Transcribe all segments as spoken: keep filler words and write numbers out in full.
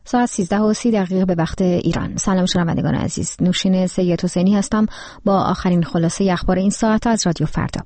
ساعت سیزده و سی دقیقه به وقت ایران. سلام شنوندگان عزیز، نوشین سید حسینی هستم با آخرین خلاصه اخبار این ساعت از رادیو فردا.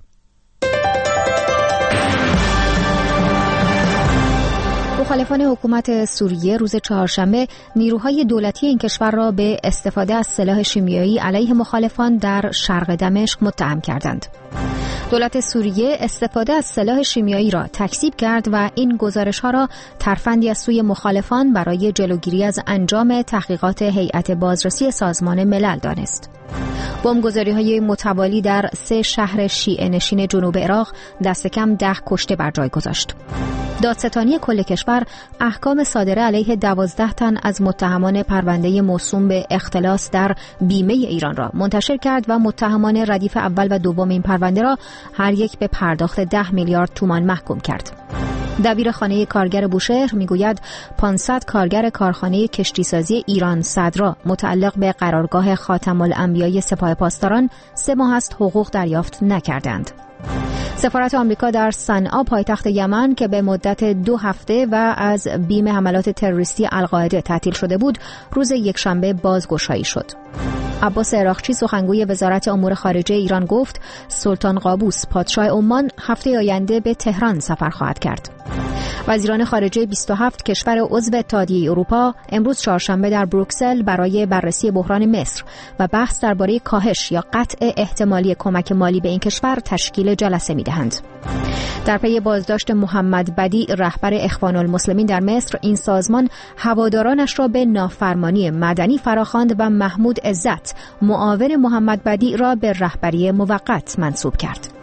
مخالفان حکومت سوریه روز چهارشنبه نیروهای دولتی این کشور را به استفاده از سلاح شیمیایی علیه مخالفان در شرق دمشق متهم کردند. دولت سوریه استفاده از سلاح شیمیایی را تکذیب کرد و این گزارش‌ها را ترفندی از سوی مخالفان برای جلوگیری از انجام تحقیقات هیئت بازرسی سازمان ملل دانست. بمبگذاری‌های متوالی در سه شهر شیعه نشین جنوب عراق دست کم ده کشته بر جای گذاشت. دادستانی کل کشور احکام صادره علیه دوازده تن از متهمان پرونده موسوم به اختلاس در بیمه ایران را منتشر کرد و متهمان ردیف اول و دوم این پرونده را هر یک به پرداخت ده میلیارد تومان محکوم کرد. دبیر خانه کارگر بوشهر میگوید پانصد کارگر کارخانه کشتیسازی ایران صدرا متعلق به قرارگاه خاتم الانبیای سپاه پاسداران سه ماه است حقوق دریافت نکردند. سفارت آمریکا در صنعا پایتخت یمن که به مدت دو هفته و از بیم حملات تروریستی القاعده تعطیل شده بود، روز یکشنبه بازگشایی شد. عباس عراقچی سخنگوی وزارت امور خارجه ایران گفت سلطان قابوس پادشاه عمان هفته آینده به تهران سفر خواهد کرد. وزیران خارجه بیست و هفت کشور عضو اتحادیه اروپا امروز چهارشنبه در بروکسل برای بررسی بحران مصر و بحث درباره کاهش یا قطع احتمالی کمک مالی به این کشور تشکیل جلسه می‌دهند. در پی بازداشت محمد بدیع رهبر اخوان المسلمین در مصر، این سازمان هوادارانش را به نافرمانی مدنی فراخواند و محمود عزت معاون محمد بدیع را به رهبری موقت منصوب کرد.